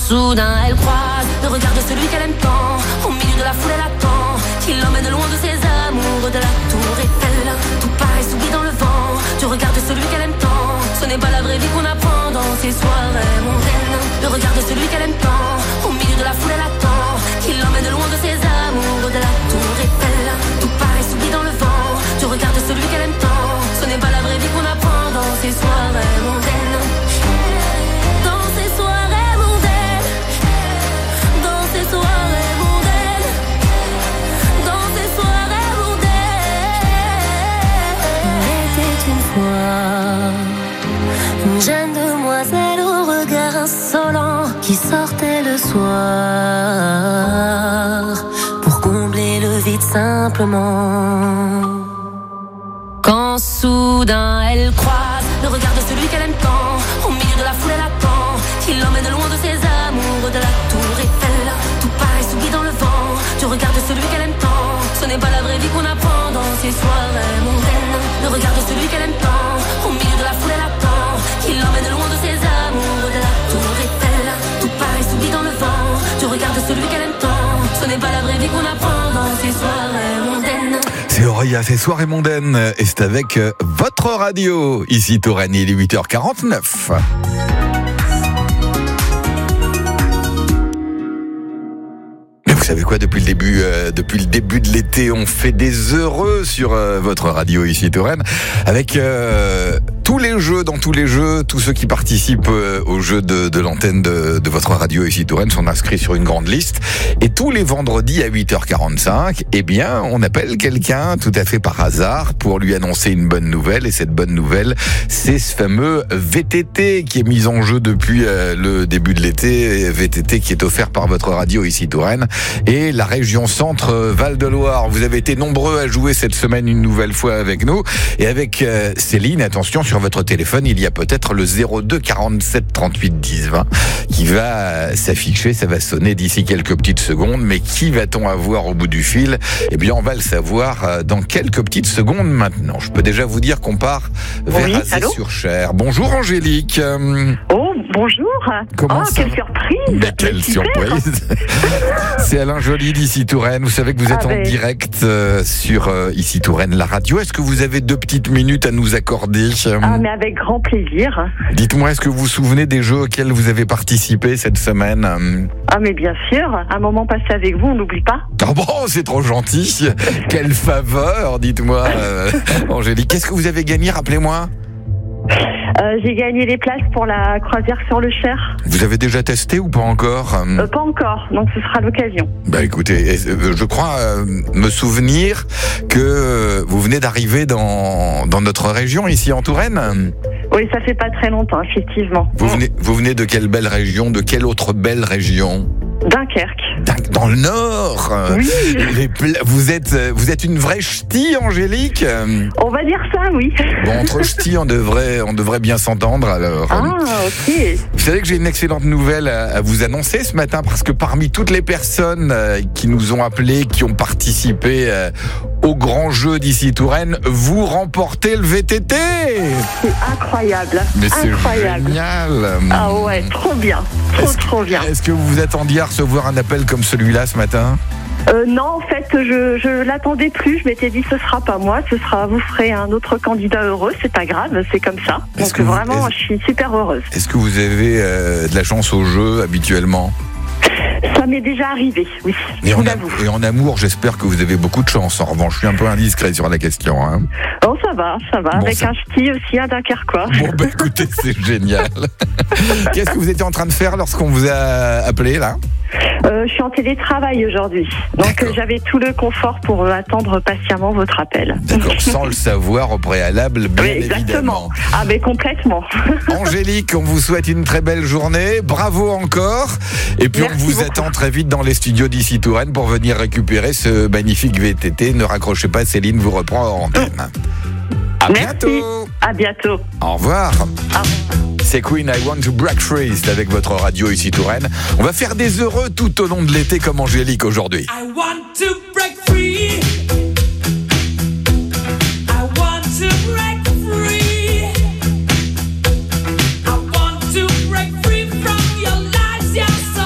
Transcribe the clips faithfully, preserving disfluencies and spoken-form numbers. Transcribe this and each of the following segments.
soudain elle croise le regard de celui qu'elle aime tant. Au milieu de la foule elle attend qu'il l'emmène loin de ses amours. De la tour Eiffel, tout paraît s'oublie dans le vent du regard de celui qu'elle aime tant. Ce n'est pas la vraie vie qu'on apprend dans ces soirées mondaines. Le regard de celui qu'elle aime tant. Au milieu de la foule elle attend qu'il l'emmène loin de ses amours. De la tour Eiffel, tout paraît s'oublie dans le vent du regard de celui qu'elle aime tant. Ce n'est pas la vraie vie qu'on apprend dans ces soirées mondaines. Dans ces soirées mondaines. Dans ces soirées mondaines. Dans ces soirées mondaines. Était une fois une jeune demoiselle au regard insolent qui sortait le soir pour combler le vide simplement. Quand soudain elle croise le regard de celui qu'elle aime tant. Au milieu de la foule elle attend qu'il l'emmène loin de ses amours. De la tour Eiffel, tout paraît s'oublie dans le vent du regard de celui qu'elle aime tant. Ce n'est pas la vraie vie qu'on apprend dans ces soirées mondaines. Le regard de celui qu'elle aime tant. Au milieu de la foule elle attend qu'il l'emmène loin de ses amours. De la tour Eiffel, tout paraît s'oublie dans le vent du regard de celui qu'elle aime tant. Ce n'est pas la vraie vie qu'on apprend dans ces soirées mondaines. C'est Aurélia, c'est Soirée mondaine, et c'est avec votre radio, ici Touraine, il est huit heures quarante-neuf. Mais vous savez quoi, depuis le début, euh, depuis le début de l'été, on fait des heureux sur euh, votre radio ici Touraine, avec euh, tous les jeux, dans tous les jeux, tous ceux qui participent euh, aux jeux de, de l'antenne de, de votre radio ici Touraine sont inscrits sur une grande liste. Et tous les vendredis à huit heures quarante-cinq, eh bien, on appelle quelqu'un tout à fait par hasard pour lui annoncer une bonne nouvelle. Et cette bonne nouvelle, c'est ce fameux V T T qui est mis en jeu depuis euh, le début de l'été. V T T qui est offert par votre radio ici Touraine et la région Centre Val-de-Loire. Vous avez été nombreux à jouer cette semaine une nouvelle fois avec nous. Et avec euh, Céline, attention, sur votre téléphone, il y a peut-être le zéro deux quarante-sept trente-huit dix vingt qui va s'afficher. Ça va sonner d'ici quelques petites secondes. Mais qui va-t-on avoir au bout du fil? Eh bien, on va le savoir dans quelques petites secondes maintenant. Je peux déjà vous dire qu'on part vers oui, Azay-sur-Cher. Bonjour Angélique. Oh, bonjour. Comment oh, ça quelle surprise. Mais quelle surprise. C'est Alain Joly d'Ici Touraine. Vous savez que vous êtes ah, en ben... direct euh, sur euh, Ici Touraine, la radio. Est-ce que vous avez deux petites minutes à nous accorder? Ah, mais avec grand plaisir. Dites-moi, est-ce que vous vous souvenez des jeux auxquels vous avez participé cette semaine? Ah, mais bien sûr. Un moment passé avec vous, on n'oublie pas. Ah bon, c'est trop gentil. Quelle faveur, dites-moi, euh, Angélique. Qu'est-ce que vous avez gagné, rappelez-moi? Euh, j'ai gagné les places pour la croisière sur le Cher. Vous avez déjà testé ou pas encore? euh, Pas encore, donc ce sera l'occasion. Bah écoutez, je crois euh, me souvenir que vous venez d'arriver dans, dans notre région, ici en Touraine. Oui, ça fait pas très longtemps, effectivement. Vous venez, vous venez de quelle belle région? De quelle autre belle région? Dunkerque. Dans le Nord. Oui. Les pla- vous êtes, vous êtes une vraie ch'ti, Angélique. On va dire ça, oui. Bon, entre ch'tis, on devrait, on devrait bien s'entendre, alors. Ah, ok. Vous savez que j'ai une excellente nouvelle à, à vous annoncer ce matin, parce que parmi toutes les personnes euh, qui nous ont appelés, qui ont participé euh, au grand jeu d'Ici Touraine, vous remportez le V T T. C'est incroyable. Mais c'est incroyable. Génial. Ah ouais, trop bien. Trop, est-ce, trop bien. Est-ce que vous vous attendiez à recevoir un appel comme celui-là ce matin? Euh, non, en fait, je je l'attendais plus. Je m'étais dit, ce sera pas moi, ce sera, vous ferez un autre candidat heureux. C'est pas grave, c'est comme ça. Est-ce Donc que vous, vraiment, est-ce, je suis super heureuse. Est-ce que vous avez euh, de la chance au jeu habituellement? Ça m'est déjà arrivé, oui. Et je en, vous a, l'avoue. et en amour, j'espère que vous avez beaucoup de chance. En revanche, je suis un peu indiscret sur la question. Hein. Oh, ça va, ça va. Bon, Avec ça... un ch'ti aussi, un Dunkerquois. Bon, bah écoutez, c'est génial. Qu'est-ce que vous étiez en train de faire lorsqu'on vous a appelé, là? Euh, je suis en télétravail aujourd'hui, donc euh, j'avais tout le confort pour euh, attendre patiemment votre appel. D'accord, sans le savoir au préalable, bien oui, exactement. évidemment. Ah mais complètement. Angélique, on vous souhaite une très belle journée, bravo encore, et puis Merci on vous beaucoup. attend très vite dans les studios d'Ici Touraine pour venir récupérer ce magnifique V T T. Ne raccrochez pas, Céline vous reprend en antenne. À Merci. bientôt. À bientôt. Au revoir. Ah. C'est Queen, I Want to Break Free, c'est avec votre radio ici Touraine. On va faire des heureux tout au long de l'été comme Angélique aujourd'hui. I want to break free. I want to break free. I want to break free from your lies, you're so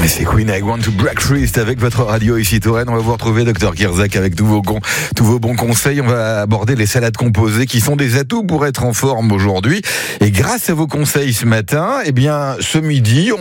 C'est Queen, I Want to Break Free, c'est avec votre radio ici Touraine. On va vous retrouver Docteur Kirzac avec tous vos, con, tous vos bons conseils. On va aborder les salades composées qui sont des atouts pour être en forme aujourd'hui. Et grâce à vos conseils ce matin, eh bien, ce midi,